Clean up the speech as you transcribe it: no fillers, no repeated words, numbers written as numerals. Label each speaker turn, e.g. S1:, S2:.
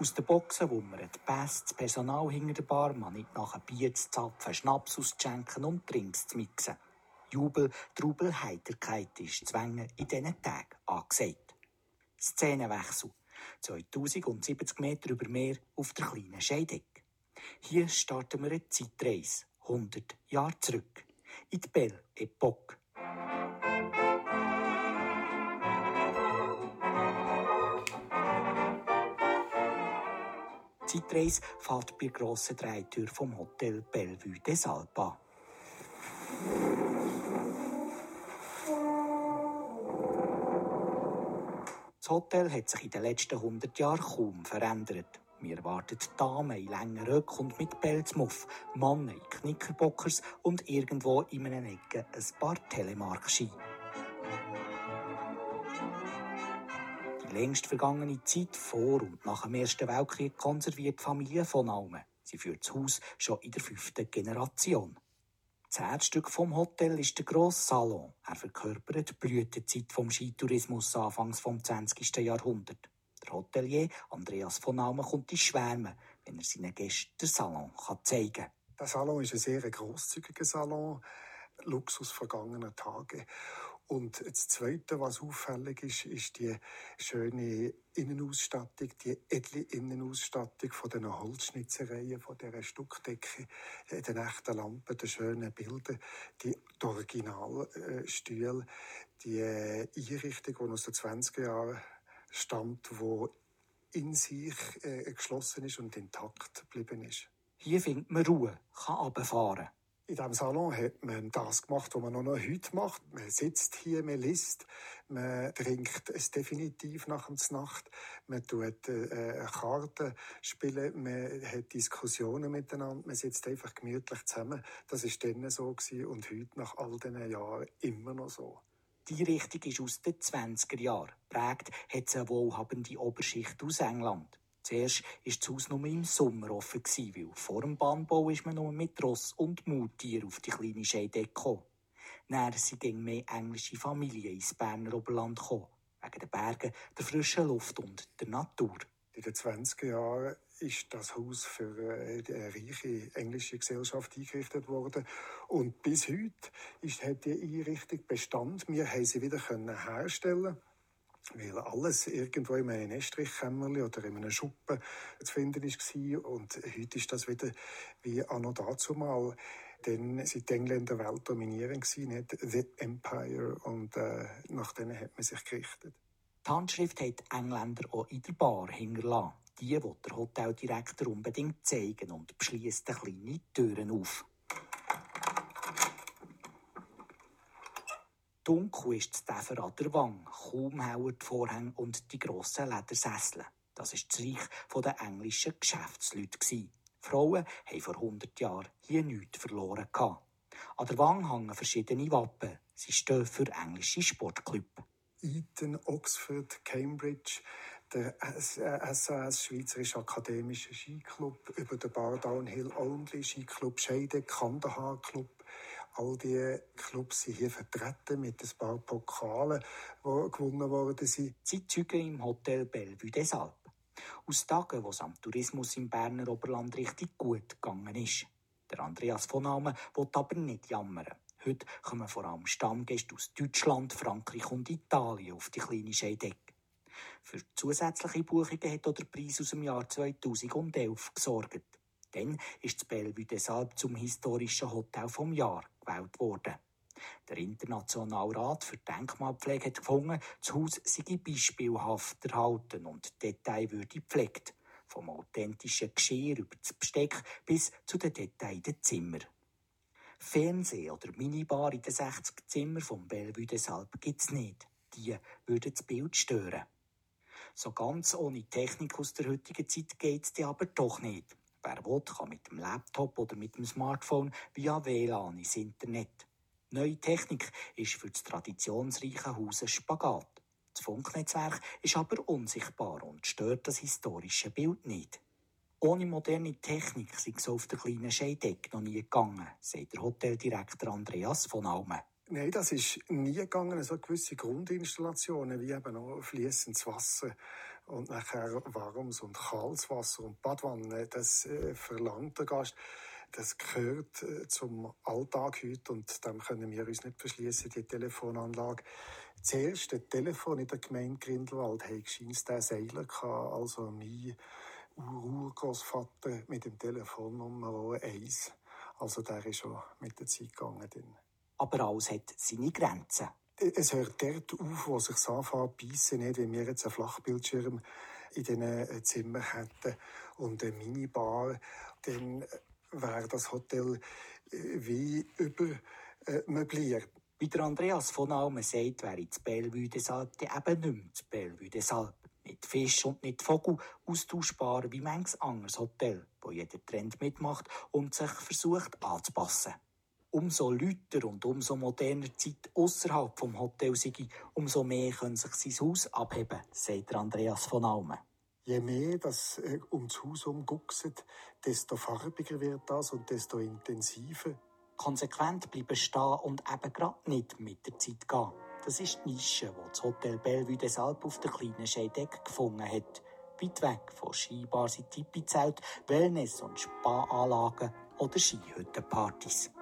S1: Aus den Boxen wummern die Pässe, das Personal hinter der Bar, man nicht nach einem Bier zu zapfen, Schnaps auszuschenken und Drinks zu mixen. Jubel, Trubel, Heiterkeit ist Zwängen in diesen Tagen angesagt. Szenenwechsel. 2070 Meter über Meer auf der kleinen Scheideck. Hier starten wir eine Zeitreise, 100 Jahre zurück, in die Belle Epoque. Die Zeitreise fährt bei der grossen Drehtür vom Hotel Bellevue des Alpes an. Das Hotel hat sich in den letzten 100 Jahren kaum verändert. Wir erwarten Damen in langen Röcken und mit Pelzmuff, Männer in Knickerbockers und irgendwo in einer Ecke ein paar Telemark-Ski. Die längst vergangene Zeit vor und nach dem Ersten Weltkrieg konserviert die Familie von Almen. Sie führt das Haus schon in der 5. Generation. Das Herzstück vom Hotel ist der grosse Salon. Er verkörpert die Blütezeit vom Skitourismus anfangs vom 20. Jahrhundert. Der Hotelier Andreas von Almen kommt ins Schwärmen, wenn er seinen Gästen den Salon zeigen kann.
S2: Der Salon ist ein sehr grosszügiger Salon, Luxus vergangener Tage. Und das Zweite, was auffällig ist, ist die schöne Innenausstattung, die edle Innenausstattung von den Holzschnitzereien, von dieser Stuckdecke, den echten Lampen, den schönen Bildern, die Originalstühle, die Einrichtung, die aus den 20er Jahren stammt, die in sich geschlossen ist und intakt geblieben ist.
S1: Hier findet man Ruhe, kann runterfahren.
S2: In diesem Salon hat man das gemacht, was man noch heute macht. Man sitzt hier, man liest, man trinkt es definitiv nach der Nacht, man tut Karten spielen, man hat Diskussionen miteinander, man sitzt einfach gemütlich zusammen. Das war dann so und heute nach all diesen Jahren immer noch so.
S1: Die Richtung ist aus den 20er Jahren. Prägt hat es eine wohlhabende Oberschicht aus England. Zuerst war das Haus nur im Sommer offen, weil vor dem Bahnbau ist man nur mit Ross und Maultier auf die kleine Scheidegg gekommen. Dann sind mehr englische Familien ins Berner Oberland gekommen, wegen den Bergen, der frischen Luft und der Natur.
S2: In den 20er Jahren ist das Haus für eine reiche englische Gesellschaft eingerichtet worden. Und bis heute hat die Einrichtung Bestand. Wir haben sie wieder herstellen, weil alles irgendwo in einem Estrichkämmerchen oder in einem Schuppen zu finden war. Und heute ist das wieder wie anno dazumal. Denn sind die Engländer weltdominierend gewesen, nicht The Empire. Und nach denen hat man sich gerichtet.
S1: Die Handschrift hat die Engländer auch in der Bar hinterlassen. Die will der Hoteldirektor unbedingt zeigen und beschliesst kleine Türen auf. Dunkel ist das Däfer an der Wange, kaum heller die Vorhänge und die grossen Ledersessel. Das war das Reich der englischen Geschäftsleute. Frauen haben vor 100 Jahren hier nichts verloren. An der Wange hängen verschiedene Wappen. Sie stehen für englische Sportclubs.
S2: Eton, Oxford, Cambridge, der SAS, Schweizerische Akademische Skiclub, über den Bar Downhill Only, Skiclub Scheide, Kandahar Club. All diese Clubs sind hier vertreten mit ein paar Pokalen, die gewonnen worden sind.
S1: Sie zeugen im Hotel Bellevue des Alpes. Aus Tagen, wo es am Tourismus im Berner Oberland richtig gut gegangen ist. Der Andreas von Almen will aber nicht jammern. Heute kommen vor allem Stammgäste aus Deutschland, Frankreich und Italien auf die kleine Scheidegg. Für zusätzliche Buchungen hat auch der Preis aus dem Jahr 2011 gesorgt. Dann ist das Bellevue des Alpes zum historischen Hotel vom Jahr gewählt worden. Der Internationale Rat für Denkmalpflege hat gefunden, das Haus sei beispielhaft erhalten und detailwürdig gepflegt. Vom authentischen Geschirr über das Besteck bis zu den Details der Zimmer. Fernsehen oder Minibar in den 60 Zimmern vom Bellevue des Alpes gibt es nicht. Die würden das Bild stören. So ganz ohne Technik aus der heutigen Zeit geht es aber doch nicht. Wer will, kann mit dem Laptop oder mit dem Smartphone via WLAN ins Internet. Neue Technik ist für das traditionsreiche Haus ein Spagat. Das Funknetzwerk ist aber unsichtbar und stört das historische Bild nicht. Ohne moderne Technik sei es auf der kleinen Scheidegg noch nie gegangen, sagt der Hoteldirektor Andreas von Almen.
S2: Nein, das ist nie gegangen. So gewisse Grundinstallationen, wie eben auch fließendes Wasser und nachher warmes und kaltes Wasser und Badwanne, das verlangt der Gast. Das gehört zum Alltag heute und dem können wir uns nicht verschließen, die Telefonanlage. Das erste Telefon in der Gemeinde Grindelwald hatte der Seiler, also mein Urgroßvater mit dem Telefonnummer 1. Also der ist schon mit der Zeit gegangen.
S1: Aber alles hat seine Grenzen.
S2: Es hört dort auf, wo sich anfängt zu beißen, nicht, wenn wir jetzt einen Flachbildschirm in diesen Zimmern hätten und eine Minibar, dann wäre das Hotel wie übermöbliert.
S1: Wie der Andreas von Almen sagt, wäre das Bellevue des Alpes eben nicht mehr das Bellevue des Alpes. Nicht Fisch und nicht Vogel, austauschbar wie manches anderes Hotel, wo jeder Trend mitmacht und sich versucht anzupassen. Umso lauter und umso moderner die Zeit ausserhalb vom Hotel sei, umso mehr kann sich sein Haus abheben, sagt Andreas von Almen.
S2: Je mehr das um das Haus guckset, desto farbiger wird das und desto intensiver.
S1: Konsequent bleiben stehen und eben gerade nicht mit der Zeit gehen. Das ist die Nische, die das Hotel Bellevue des Alpes auf der kleinen Scheideck gefunden hat. Weit weg von Skibars, Tipi-Zelt, Wellness- und Spa-Anlagen oder Skihüttenpartys.